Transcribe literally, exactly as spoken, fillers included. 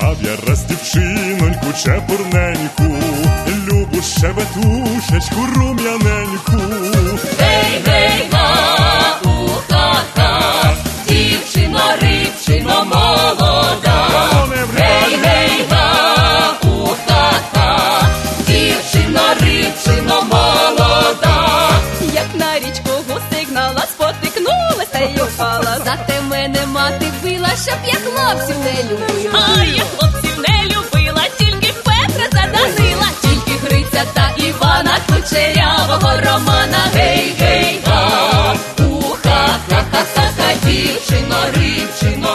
Мав я раз дівчиноньку чепурненьку, любу щебетушечку рум'яненьку. Гей, гей, га, уха-ха, дівчино, рибчино молода. Гей, гей, га, уха-ха, дівчино, рибчино молода. Як на річку гусик гнала, спотикнулась та й упала. Зате мене мати била, щоб я хлопців не любила. А я хлопців не любила, тільки Петра заданила. Тільки Гриця та Івана, кучерявого Романа. Гей, гей, га, уха-ха-ха-ха, дівчино, рибчино